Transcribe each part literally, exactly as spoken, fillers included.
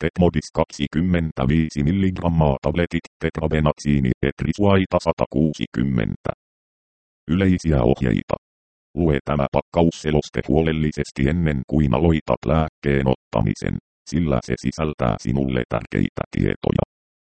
Tetmodis kaksikymmentäviisi milligrammaa tabletit, tetrabenatsiini, etrisuaita sata kuusikymmentä. Yleisiä ohjeita. Lue tämä pakkausseloste huolellisesti ennen kuin aloitat lääkkeen ottamisen, sillä se sisältää sinulle tärkeitä tietoja.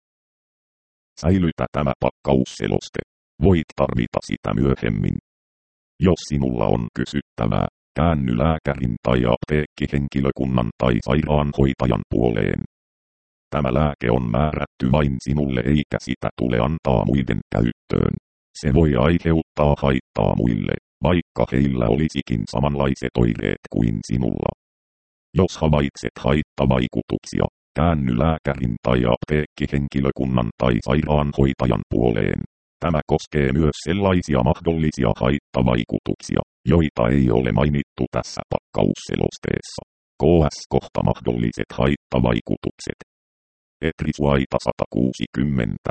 Säilytä tämä pakkausseloste. Voit tarvita sitä myöhemmin. Jos sinulla on kysyttävää, käänny lääkärin tai apteekkihenkilökunnan tai sairaanhoitajan puoleen. Tämä lääke on määrätty vain sinulle eikä sitä tule antaa muiden käyttöön. Se voi aiheuttaa haittaa muille, vaikka heillä olisikin samanlaiset oireet kuin sinulla. Jos havaitset haittavaikutuksia, käänny lääkärin tai apteekkihenkilökunnan tai sairaanhoitajan puoleen. Tämä koskee myös sellaisia mahdollisia haittavaikutuksia, joita ei ole mainittu tässä pakkausselosteessa. K S kohta mahdolliset haittavaikutukset. Etrisuaita sata kuusikymmentä.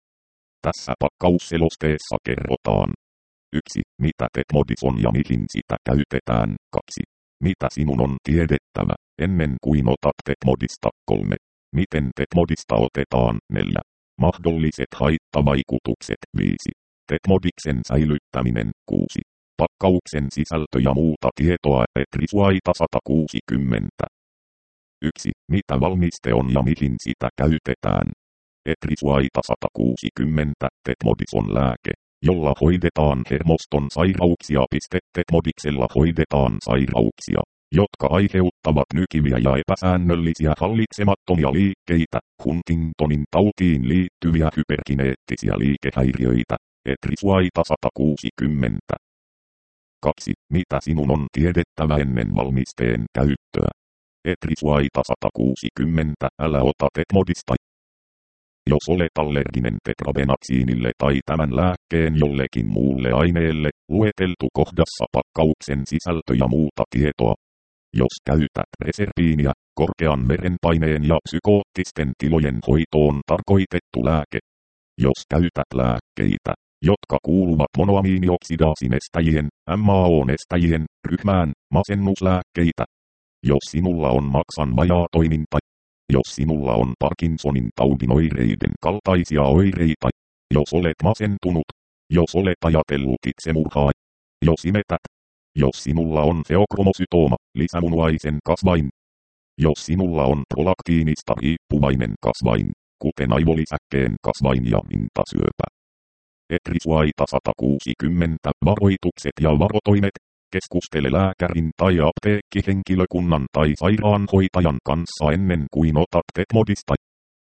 Tässä pakkausselosteessa kerrotaan. yksi. Mitä Tetmodis on ja mihin sitä käytetään. kaksi. Mitä sinun on tiedettävä, ennen kuin otat Tetmodista. kolme. Miten Tetmodista otetaan. neljä. Mahdolliset haittavaikutukset. viisi. Tetmodiksen säilyttäminen. kuusi. Pakkauksen sisältö ja muuta tietoa. Etrisuaita sata kuusikymmentä. yksi. Mitä valmiste on ja mihin sitä käytetään. Etrisuaita sata kuusikymmentä. Tetmodis on lääke, jolla hoidetaan hermoston sairauksia. Tetmodiksella hoidetaan sairauksia, jotka aiheuttavat nykiviä ja epäsäännöllisiä hallitsemattomia liikkeitä, Huntingtonin tautiin liittyviä hyperkineettisiä liikehäiriöitä. Etrisuaita sata kuusikymmentä. kaksi. Mitä sinun on tiedettävä ennen valmisteen käyttöä. Etrisuaita sata kuusikymmentä. Älä ota Tetmodista. Jos olet allerginen tetrabenatsiinille tai tämän lääkkeen jollekin muulle aineelle, lueteltu kohdassa pakkauksen sisältö ja muuta tietoa. Jos käytät reserpiiniä, korkean verenpaineen ja psykoottisten tilojen hoitoon tarkoitettu lääke. Jos käytät lääkkeitä, jotka kuuluvat monoamiinioksidaasinestääjien, M A O-nestääjien, ryhmään, masennuslääkkeitä. Jos sinulla on maksan vajaatoiminta. Jos sinulla on Parkinsonin taudin oireiden kaltaisia oireita. Jos olet masentunut. Jos olet ajatellut itsemurhaa. Jos imetät. Jos sinulla on feokromosytooma, lisämunuaisen kasvain. Jos sinulla on prolaktiinista riippuvainen kasvain, kuten aivolisäkkeen kasvain ja rintasyöpä. Etrisuaita sata kuusikymmentä. Varoitukset ja varotoimet. Keskustele lääkärin tai apteekkihenkilökunnan tai sairaanhoitajan kanssa ennen kuin otat Tetmodista.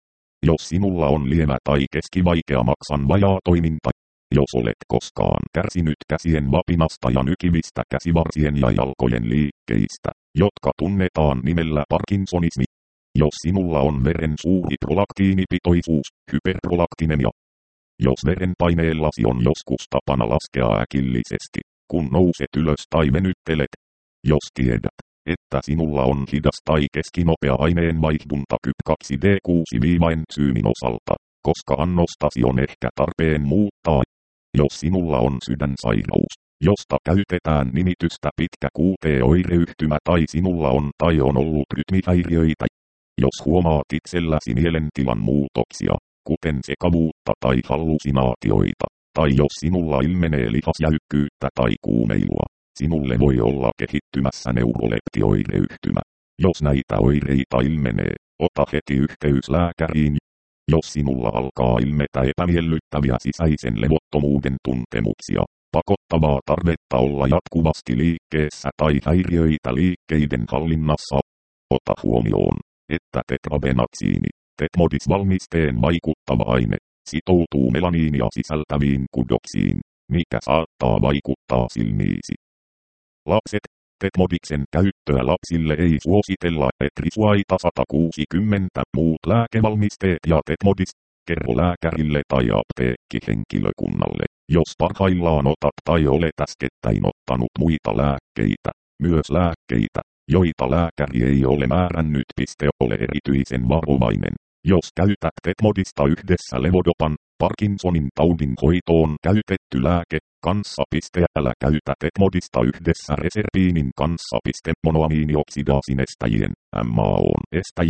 Jos sinulla on lievä tai keskivaikea maksan vajaatoiminta. Jos olet koskaan kärsinyt käsien vapinasta ja nykivistä käsivarsien ja jalkojen liikkeistä, jotka tunnetaan nimellä Parkinsonismi. Jos sinulla on veren suuri prolaktiinipitoisuus, hyperprolaktinemia. Jos verenpaineellasi on joskus tapana laskea äkillisesti, kun nouset ylös tai venyttelet. Jos tiedät, että sinulla on hidas tai keskinopea aineenvaihdunta Kyp kaksi D kuusi-ensyymin osalta, koska annostasi on ehkä tarpeen muuttaa. Jos sinulla on sydänsairaus, josta käytetään nimitystä pitkä Q T-oireyhtymä tai sinulla on tai on ollut rytmihäiriöitä. Jos huomaat itselläsi mielentilan muutoksia, kuten sekavuutta tai hallusinaatioita. Tai jos sinulla ilmenee lihasjäykkyyttä tai kuumeilua, sinulle voi olla kehittymässä neuroleptioireyhtymä. Jos näitä oireita ilmenee, ota heti yhteys lääkäriin. Jos sinulla alkaa ilmetä epämiellyttäviä sisäisen levottomuuden tuntemuksia, pakottavaa tarvetta olla jatkuvasti liikkeessä tai häiriöitä liikkeiden hallinnassa, ota huomioon, että tetrabenatsiini, Tetmodis-valmisteen vaikuttava aine, sitoutuu melaniinia sisältäviin kudoksiin, mikä saattaa vaikuttaa silmiisi. Lapset, Tetmodiksen käyttöä lapsille ei suositella. Etrisuaita sata kuusikymmentä. Muut lääkevalmisteet ja Tetmodis. Kerro lääkärille tai apteekkihenkilökunnalle, jos parhaillaan otat tai olet äskettäin ottanut muita lääkkeitä, myös lääkkeitä, joita lääkäri ei ole määrännyt. Ole erityisen varovainen. Jos käytät Tetmodista yhdessä levodopan, Parkinsonin taudin hoitoon käytetty lääke, kanssa. Älä käytä Tetmodista yhdessä reserpiinin kanssa. Monoamiinioksidaasinestääjien, M A O-estäjien,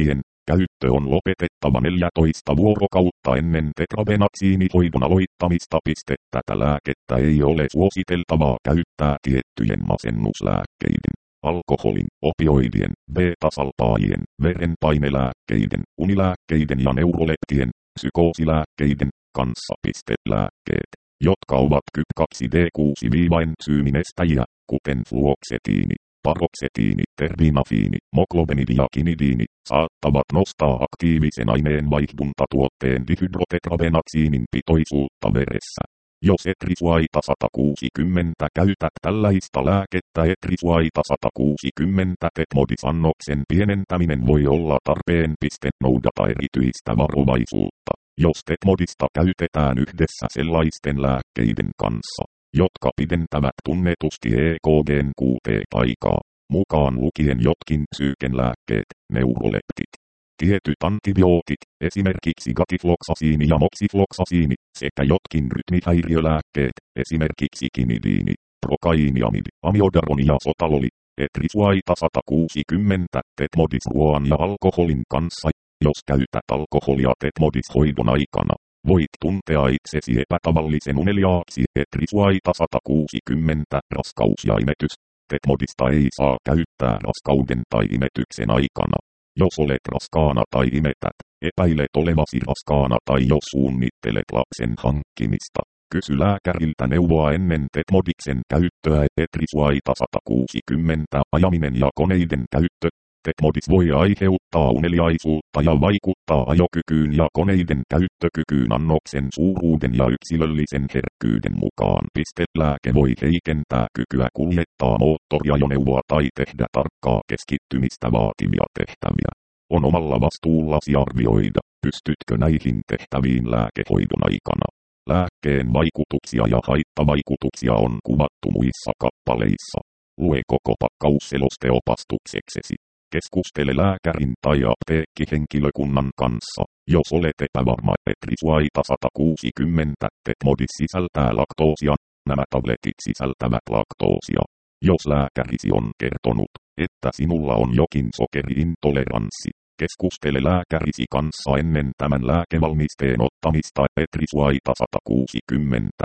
käyttö on lopetettava neljätoista vuorokautta ennen tetrabenaksiinihoidon aloittamista. Tätä lääkettä ei ole suositeltavaa käyttää tiettyjen masennuslääkkeiden, alkoholin, opioidien, beta-salpaajien, verenpainelääkkeiden, unilääkkeiden ja neuroleptien, psykoosilääkkeiden kanssa. Lääkkeet, jotka ovat K Y P kaksi D kuusi ensyyminestäjiä, kuten fluoksetiini, paroksetiini, terbinafiini, moklobenidi ja kinidiini, saattavat nostaa aktiivisen aineen vaihdunta-tuotteen dihydrotetrabenaksiinin pitoisuutta veressä. Jos etrisuaita sata kuusikymmentä käytät tällaista lääkettä, etrisuaita sata kuusikymmentä tetmodisannoksen pienentäminen voi olla tarpeen. Noudata erityistä varovaisuutta, jos tetmodista käytetään yhdessä sellaisten lääkkeiden kanssa, jotka pidentävät tunnetusti E K G:n kuuteaikaa, mukaan lukien jotkin psyykenlääkkeet, neuroleptit, tietyt antibiootit, esimerkiksi gatifloksasiini ja moksifloksasiini, sekä jotkin rytmihäiriölääkkeet, esimerkiksi kinidiini, prokaiiniamidi, amiodaroni ja sotaloli, etrisuaita sata kuusikymmentä, tetmodisruoan ja alkoholin kanssa. Jos käytät alkoholia tetmodishoidon aikana, voit tuntea itsesi epätavallisen uneliaaksi. Etrisuaita sata kuusikymmentä, raskaus ja imetys. Tetmodista ei saa käyttää raskauden tai imetyksen aikana. Jos olet raskaana tai imetät, epäilet olevasi raskaana tai jos suunnittelet lapsen hankkimista, kysy lääkäriltä neuvoa ennen tetmodiksen käyttöä. Etrisuaita sata kuusikymmentä, ajaminen ja koneiden käyttö. Tetmodis voi aiheuttaa uneliaisuutta ja vaikuttaa ajokykyyn ja koneiden käyttökykyyn annoksen suuruuden ja yksilöllisen herkkyyden mukaan. Lääke voi heikentää kykyä kuljettaa moottoriajoneuvoa tai tehdä tarkkaa keskittymistä vaativia tehtäviä. On omalla vastuullasi arvioida, pystytkö näihin tehtäviin lääkehoidon aikana. Lääkkeen vaikutuksia ja haittavaikutuksia on kuvattu muissa kappaleissa. Lue koko pakkausseloste opastukseksesi. Keskustele lääkärin tai apteekkihenkilökunnan kanssa, jos olet epävarma. Etrisuaita sata kuusikymmentä, tetmodis sisältää laktoosia, nämä tabletit sisältävät laktoosia. Jos lääkärisi on kertonut, että sinulla on jokin sokeriintoleranssi, keskustele lääkärisi kanssa ennen tämän lääkevalmisteen ottamista. Etrisuaita sata kuusikymmentä.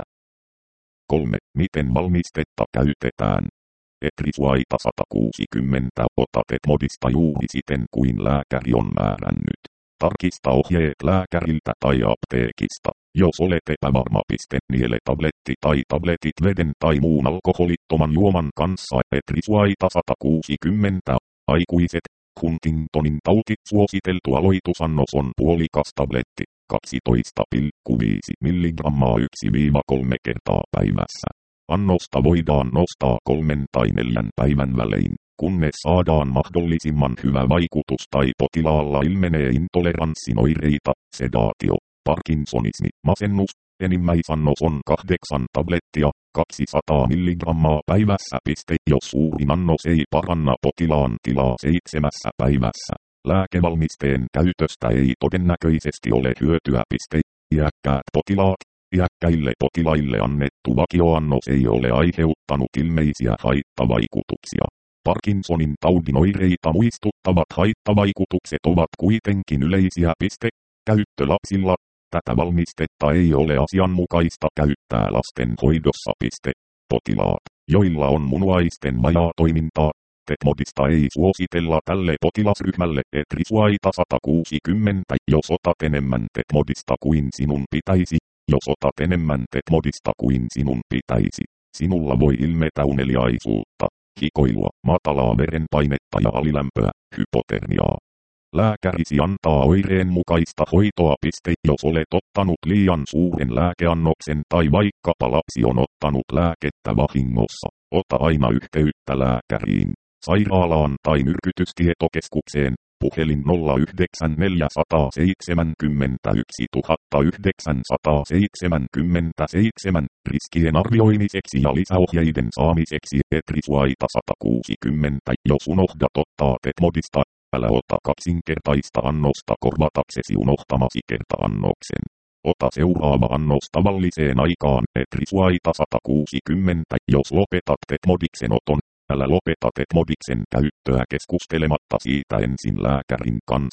kolme. Miten valmistetta käytetään? Etrisuaita sata kuusikymmentä, ota tetmodista juuri siten kuin lääkäri on määrännyt. Tarkista ohjeet lääkäriltä tai apteekista. Jos olet epävarma, niele tabletti tai tabletit veden tai muun alkoholittoman juoman kanssa. Etrisuaita sata kuusikymmentä. Aikuiset, Huntingtonin tauti suositeltu aloitusannos on puolikas tabletti, kaksitoista pilkku viisi milligrammaa yksi kolme kertaa päivässä. Annosta voidaan nostaa kolmen tai neljän päivän välein, kunnes saadaan mahdollisimman hyvä vaikutus tai potilaalla ilmenee intoleranssin oireita, sedaatio, parkinsonismi, masennus. Enimmäisannos on kahdeksan tablettia, kaksisataa milligrammaa päivässä. Jos suurin annos ei paranna potilaan tilaa seitsemässä päivässä, lääkevalmisteen käytöstä ei todennäköisesti ole hyötyä. Iäkkäät potilaat. Iäkkäille potilaille annettu vakioannos ei ole aiheuttanut ilmeisiä haittavaikutuksia. Parkinsonin taudin oireita muistuttavat haittavaikutukset ovat kuitenkin yleisiä. Käyttö lapsilla. Tätä valmistetta ei ole asianmukaista käyttää lasten hoidossa. Potilaat, joilla on munuaisten vajaatoimintaa. Tetmodista ei suositella tälle potilasryhmälle. Etrisuaita sata kuusikymmentä. Jos otat enemmän tetmodista kuin sinun pitäisi. Jos otat enemmän tetmodista kuin sinun pitäisi, sinulla voi ilmetä uneliaisuutta, hikoilua, matalaa verenpainetta ja alilämpöä, hypotermiaa. Lääkärisi antaa oireen mukaista hoitoa. Jos olet ottanut liian suuren lääkeannoksen tai vaikkapa lapsi on ottanut lääkettä vahingossa, ota aina yhteyttä lääkäriin, sairaalaan tai myrkytystietokeskukseen. Puhelin nolla yhdeksän neljä seitsemän yksi yhdeksän seitsemän seitsemän, riskien arvioimiseksi ja lisäohjeiden saamiseksi. Etrisuaita sata kuusikymmentä. Jos unohdat ottaa tetmodista, älä ota kaksinkertaista annosta korvataksesi unohtamasi kerta-annoksen. Ota seuraava annos tavalliseen aikaan. Etrisuaita sata kuusikymmentä. Jos lopetat tetmodiksen oton, älä lopeta tetmodiksen käyttöä keskustelematta siitä ensin lääkärin kanssa.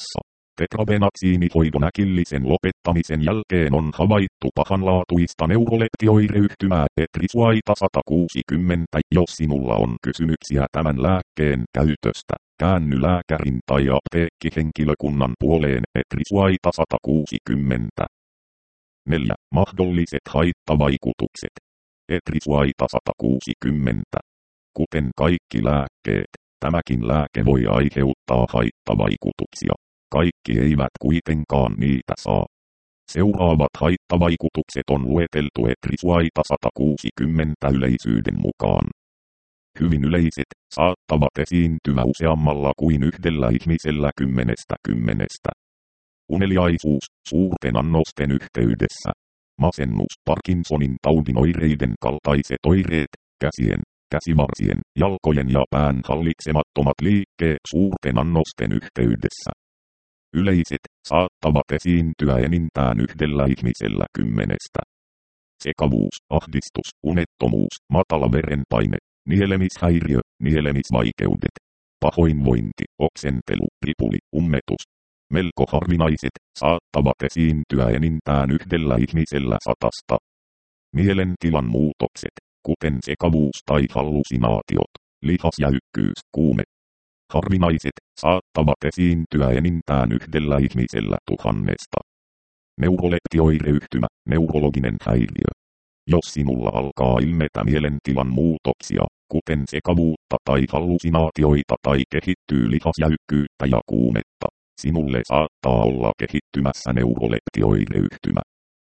Tetrabenatsiinihoidon äkillisen lopettamisen jälkeen on havaittu pahanlaatuista neuroleptioireyhtymää etrisuaita sata kuusikymmentä. Jos sinulla on kysymyksiä tämän lääkkeen käytöstä, käänny lääkärin tai apteekkihenkilökunnan puoleen etrisuaita sata kuusikymmentä. neljä. Mahdolliset haittavaikutukset. Etrisuaita sata kuusikymmentä. Kuten kaikki lääkkeet, tämäkin lääke voi aiheuttaa haittavaikutuksia. Kaikki eivät kuitenkaan niitä saa. Seuraavat haittavaikutukset on lueteltu etrisuaita sata kuusikymmentä yleisyyden mukaan. Hyvin yleiset, saattavat esiintyä useammalla kuin yhdellä ihmisellä kymmenestä kymmenestä. Uneliaisuus, suurten annosten yhteydessä. Masennus, Parkinsonin taudin oireiden kaltaiset oireet, käsien, käsivarsien, jalkojen ja pään hallitsemattomat liikkeet suurten annosten yhteydessä. Yleiset, saattavat esiintyä enintään yhdellä ihmisellä kymmenestä. Sekavuus, ahdistus, unettomuus, matala verenpaine, nielemishäiriö, nielemisvaikeudet, pahoinvointi, oksentelu, ripuli, ummetus. Melko harvinaiset, saattavat esiintyä enintään yhdellä ihmisellä satasta. Mielentilan muutokset, kuten sekavuus tai hallusinaatiot, lihasjäykkyys, kuume. Harvinaiset, saattavat esiintyä enintään yhdellä ihmisellä tuhannesta. Neuroleptioireyhtymä, neurologinen häiriö. Jos sinulla alkaa ilmetä mielentilan muutoksia, kuten sekavuutta tai hallusinaatioita tai kehittyy lihasjäykkyyttä ja kuumetta, sinulle saattaa olla kehittymässä neuroleptioireyhtymä.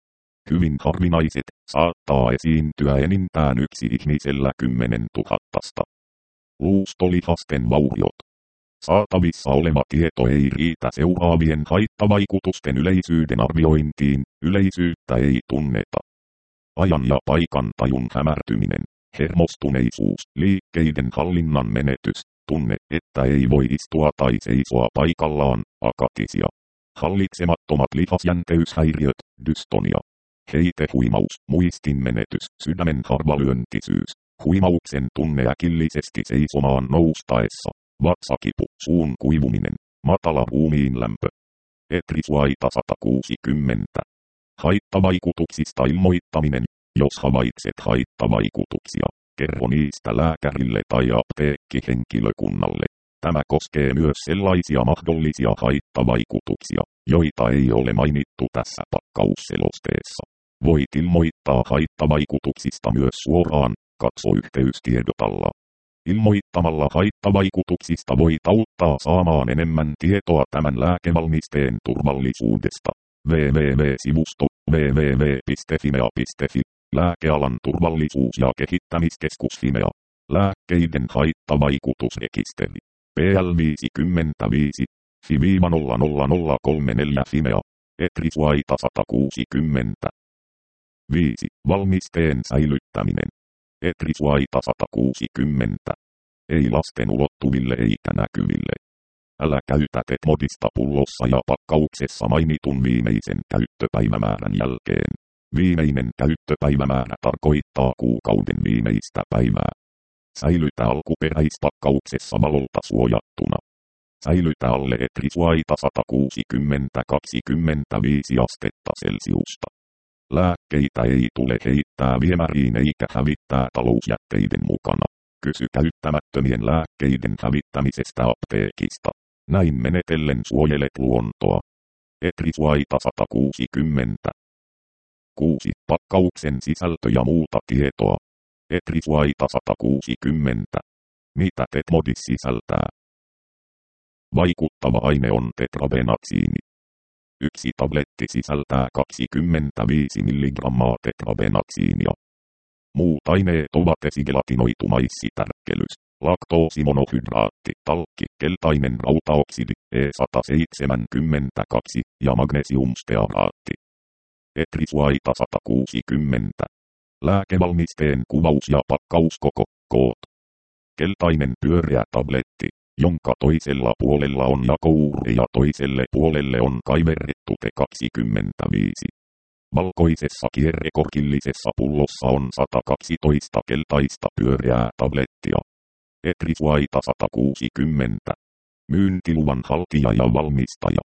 Hyvin harvinaiset, saattaa esiintyä enintään yksi ihmisellä kymmenen tuhattasta. Luustolihasten vauriot. Saatavissa oleva tieto ei riitä seuraavien haittavaikutusten yleisyyden arviointiin, yleisyyttä ei tunneta. Ajan ja paikan tajun hämärtyminen, hermostuneisuus, liikkeiden hallinnan menetys, tunne, että ei voi istua tai seisoa paikallaan, akatisia. Hallitsemattomat lihasjänteyshäiriöt, dystonia. Heitehuimaus, muistinmenetys, sydämen harvalyöntisyys, huimauksen tunne äkillisesti seisomaan noustaessa, vatsakipu, suun kuivuminen, matala ruumiinlämpö. Etrisuaita sata kuusikymmentä. Haittavaikutuksista ilmoittaminen. Jos havaitset haittavaikutuksia, kerro niistä lääkärille tai apteekkihenkilökunnalle. Tämä koskee myös sellaisia mahdollisia haittavaikutuksia, joita ei ole mainittu tässä pakkausselosteessa. Voit ilmoittaa haittavaikutuksista myös suoraan, katso yhteystiedotalla. Ilmoittamalla haittavaikutuksista voit auttaa saamaan enemmän tietoa tämän lääkevalmisteen turvallisuudesta. www-sivusto www piste fimea piste fi Lääkealan turvallisuus- ja kehittämiskeskus Fimea. Lääkkeiden haittavaikutusrekisteri. P L viisikymmentäviisi F I nolla nolla nolla kolme neljä Fimea. Etrisuaita sata kuusikymmentä. viisi. Valmisteen säilyttäminen. Etrisuaita sata kuusikymmentä. Ei lasten ulottuville eikä näkyville. Älä käytä Tetmodista pullossa ja pakkauksessa mainitun viimeisen käyttöpäivämäärän jälkeen. Viimeinen käyttöpäivämäärä tarkoittaa kuukauden viimeistä päivää. Säilytä alkuperäispakkauksessa valolta suojattuna. Säilytä alle etrisuaita sata kuusikymmentä kaksikymmentäviisi astetta Celsiusta. Lääkkeitä ei tule heittää viemäriin eikä hävittää talousjätteiden mukana. Kysy käyttämättömien lääkkeiden hävittämisestä apteekista. Näin menetellen suojelet luontoa. Etrisuaita sata kuusikymmentä. kuusi. Pakkauksen sisältö ja muuta tietoa. Etrisuaita sata kuusikymmentä. Mitä Tetmodis sisältää? Vaikuttava aine on tetrabenatsiini. Yksi tabletti sisältää kaksikymmentäviisi milligrammaa tetrabenatsiinia. Muut aineet ovat esigelatinoitu maissitärkkelys, laktoosimonohydraatti, talkki, keltainen rautaoksidi, E sata seitsemänkymmentäkaksi ja magnesiumstearaatti. Etrisuaita sata kuusikymmentä. Lääkevalmisteen kuvaus ja pakkauskoko, koot. Keltainen pyöreä tabletti, jonka toisella puolella on jakouuri ja toiselle puolelle on kaiverrettu T kaksikymmentäviisi. Valkoisessa kierrekorkillisessa pullossa on sata kaksitoista keltaista pyöreää tablettia. Etrisuaita sata kuusikymmentä. Myyntiluvan haltija ja valmistaja.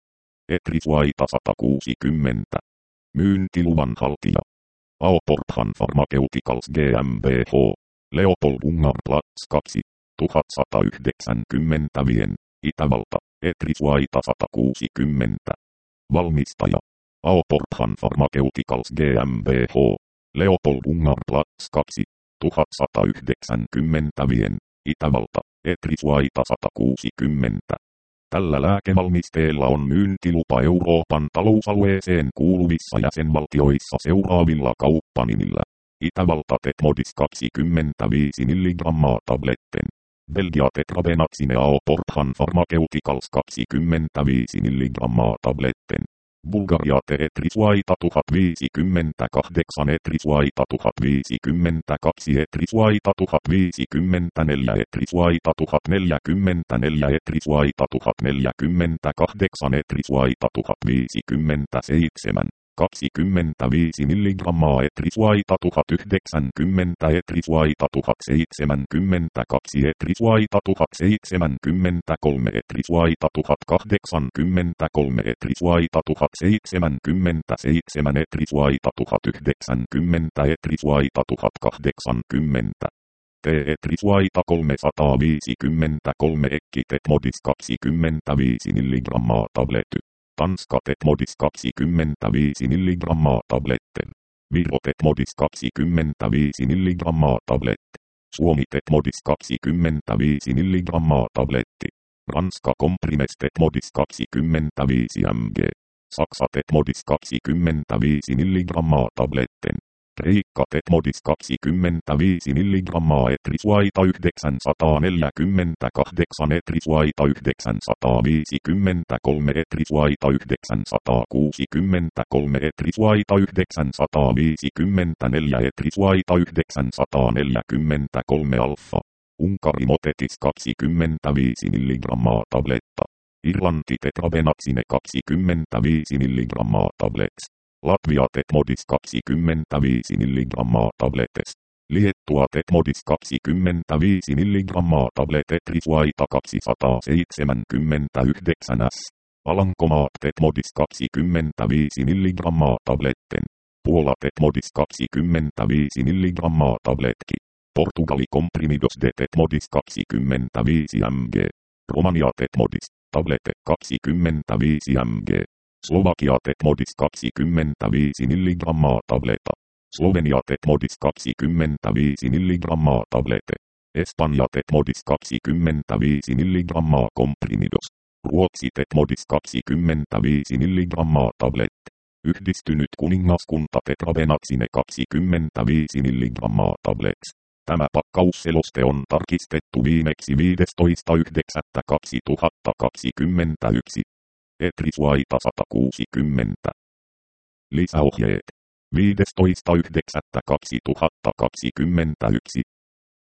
Etrisvaita sata kuusikymmentä. Myyntiluvan haltija. Aoporthan Pharmaceuticals GmbH. Leopold Ungar Platz kaksi tuhat sata yhdeksänkymmentä Wien, Itävalta, Etrisvaita sata kuusikymmentä. Valmistaja. Aoporthan Pharmaceuticals GmbH. Leopold Ungar Platz kaksi tuhat sata yhdeksänkymmentä Wien, Itävalta, Etrisvaita sata kuusikymmentä. Tällä lääkevalmisteella on myyntilupa Euroopan talousalueeseen kuuluvissa jäsenvaltioissa seuraavilla kauppanimillä. Itävalta Tetmodis kaksikymmentäviisi milligrammaa tabletten. Belgia Tetrabenazine Aoporthan Pharmaceuticals kaksikymmentäviisi milligrammaa tabletten. Bulgaria Etrisvaita tuhat viisikymmentäkahdeksan Etrisvaita tuhat viisikymmentäkaksi Etrisvaita tuhat viisikymmentäneljä Etrisvaita tuhat neljäkymmentäneljä Etrisvaita tuhat neljäkymmentäkahdeksan Etrisvaita tuhat viisikymmentäseitsemän kaksikymmentäviisi milligrammaa Etrisvaita tuhat yhdeksänkymmentä Etrisvaita tuhat seitsemänkymmentäkaksi Etrisvaita tuhat seitsemänkymmentäkolme Etrisvaita tuhat kahdeksankymmentäkolme Etrisvaita tuhat seitsemänkymmentäseitsemän Etrisvaita tuhat yhdeksänkymmentä Etrisvaita tuhat kahdeksankymmentä. T-Etrisvaita kolmesataaviisikymmentäkolme Ekki Tetmodis kaksikymmentäviisi milligrammaa tabletty. Tanska Tetmodis kaksikymmentäviisi milligrammaa tabletten. Viro Tetmodis kaksikymmentäviisi milligrammaa tabletti. Suomi Tetmodis kaksikymmentäviisi milligrammaa tabletti. Ranska Comprimes Tetmodis kaksikymmentäviisi milligrammaa. Saksa Tetmodis kaksikymmentäviisi milligrammaa tabletten. Kreikka Tetmodis kaksikymmentäviisi milligrammaa Etrisvaita yhdeksänsataaneljäkymmentäkahdeksan Etrisvaita yhdeksänsataaviisikymmentäkolme Etrisvaita yhdeksänsataakuusikymmentäkolme Etrisvaita yhdeksänsataaviisikymmentäneljä Etrisvaita yhdeksänsataaneljäkymmentäkolme Alfa. Unkari Motetis kaksikymmentäviisi milligrammaa tabletta. Irlanti Tetrabenazine kaksikymmentäviisi milligrammaa tablets. Latvia Tetmodis kaksikymmentäviisi milligrammaa tabletes. Liettua Tetmodis kaksikymmentäviisi milligrammaa tablet Etrisvaita kaksisataaseitsemänkymmentäyhdeksän S. Alankomaat Tetmodis kaksikymmentäviisi milligrammaa tabletten. Puola Tetmodis kaksikymmentäviisi milligrammaa tabletki. Portugali Comprimidos de Tetmodis kaksikymmentäviisi milligrammaa. Romania Tetmodis tablete kaksikymmentäviisi milligrammaa. Slovakia Tetmodis kaksikymmentäviisi milligrammaa tableta. Slovenia Tetmodis kaksikymmentäviisi milligrammaa tablete. Espanja Tetmodis kaksikymmentäviisi milligrammaa comprimidos. Ruotsi Tetmodis kaksikymmentäviisi milligrammaa tablette. Yhdistynyt kuningaskunta Tetrabenazine kaksikymmentäviisi milligrammaa tablets. Tämä pakkausseloste on tarkistettu viimeksi viidestoista yhdeksättä kaksituhattakaksikymmentäyksi. Etrisvaita sata kuusikymmentä. Lisäohjeet. viidestoista yhdeksättä kaksituhattakaksikymmentäyksi.